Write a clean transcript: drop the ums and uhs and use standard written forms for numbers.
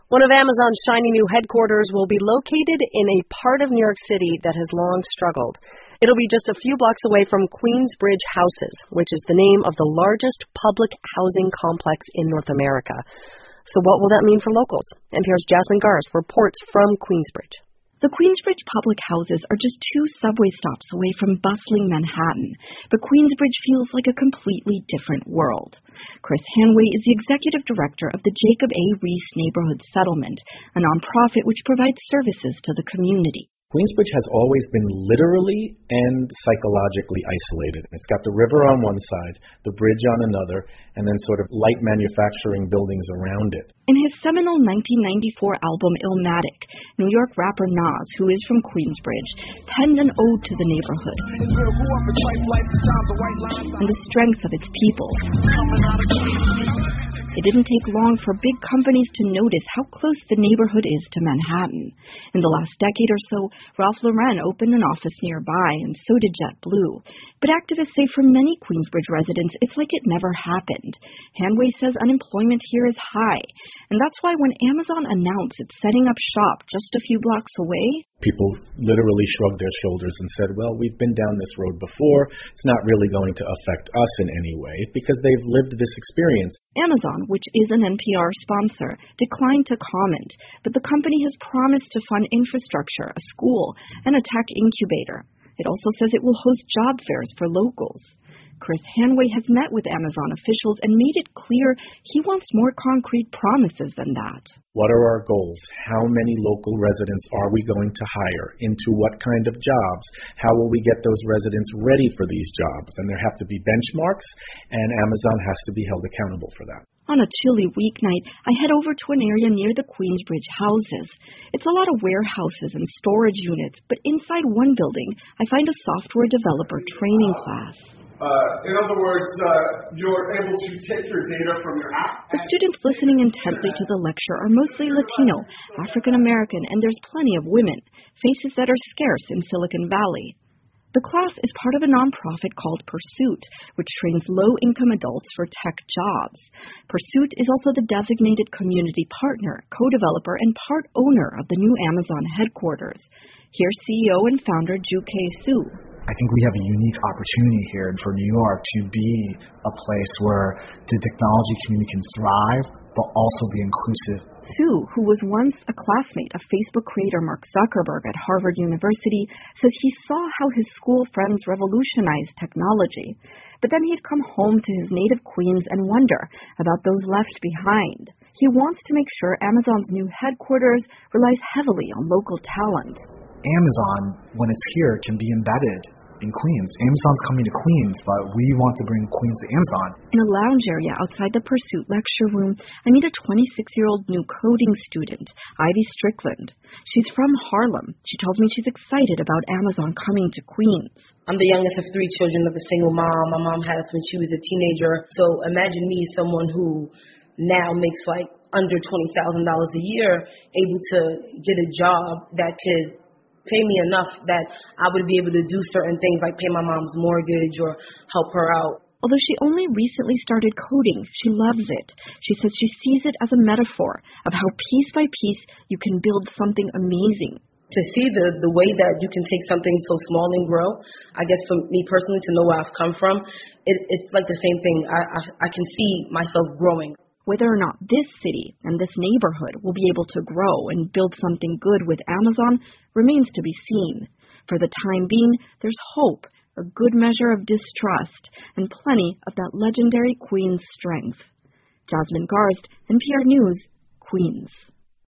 One of Amazon's shiny new headquarters will be located in a part of New York City that has long struggled. It'll be just a few blocks away from Queensbridge Houses, which is the name of the largest public housing complex in North America. So what will that mean for locals? NPR's Jasmine Garsd reports from Queensbridge. The Queensbridge public houses are just 2 subway stops away from bustling Manhattan, but Queensbridge feels like a completely different world. Chris Hanway is the executive director of the Jacob A. Riis Neighborhood Settlement, a nonprofit which provides services to the community. Queensbridge has always been literally and psychologically isolated. It's got the river on one side, the bridge on another, and then sort of light manufacturing buildings around it. In his seminal 1994 album Illmatic, New York rapper Nas, who is from Queensbridge, penned an ode to the neighborhood and the strength of its people. It didn't take long for big companies to notice how close the neighborhood is to Manhattan. In the last decade or so, Ralph Lauren opened an office nearby, and so did JetBlue. But activists say for many Queensbridge residents, it's like it never happened. Hanway says unemployment here is high, and that's why when Amazon announced it's setting up shop just a few blocks away, people literally shrugged their shoulders and said, well, we've been down this road before. It's not really going to affect us in any way because they've lived this experience. Amazon, which is an NPR sponsor, declined to comment, but the company has promised to fund infrastructure, a school, and a tech incubator. It also says it will host job fairs for locals. Chris Hanway has met with Amazon officials and made it clear he wants more concrete promises than that. What are our goals? How many local residents are we going to hire? Into what kind of jobs? How will we get those residents ready for these jobs? And there have to be benchmarks, and Amazon has to be held accountable for that. On a chilly weeknight, I head over to an area near the Queensbridge houses. It's a lot of warehouses and storage units, but inside one building, I find a software developer training class. In other words, you're able to take your data from your app. The students listening intently to the lecture are mostly Latino, African American, and there's plenty of women, faces that are scarce in Silicon Valley. The class is part of a nonprofit called Pursuit, which trains low-income adults for tech jobs. Pursuit is also the designated community partner, co-developer, and part owner of the new Amazon headquarters. Here's CEO and founder Ju-Kei Su. I think we have a unique opportunity here for New York to be a place where the technology community can thrive, but also be inclusive. Su, who was once a classmate of Facebook creator Mark Zuckerberg at Harvard University, says he saw how his school friends revolutionized technology. But then he'd come home to his native Queens and wonder about those left behind. He wants to make sure Amazon's new headquarters relies heavily on local talent. Amazon, when it's here, can be embedded in Queens. Amazon's coming to Queens, but we want to bring Queens to Amazon. In a lounge area outside the Pursuit lecture room, I meet a 26-year-old new coding student, Ivy Strickland. She's from Harlem. She tells me she's excited about Amazon coming to Queens. I'm the youngest of 3 children of a single mom. My mom had us when she was a teenager. So imagine me, someone who now makes like under $20,000 a year, able to get a job that could pay me enough that I would be able to do certain things like pay my mom's mortgage or help her out. Although she only recently started coding, she loves it. She says she sees it as a metaphor of how piece by piece you can build something amazing. To see the way that you can take something so small and grow, I guess for me personally, to know where I've come from, it's like the same thing. I can see myself growing. Whether or not this city and this neighborhood will be able to grow and build something good with Amazon remains to be seen. For the time being, there's hope, a good measure of distrust, and plenty of that legendary Queens strength. Jasmine Garsd, NPR News, Queens.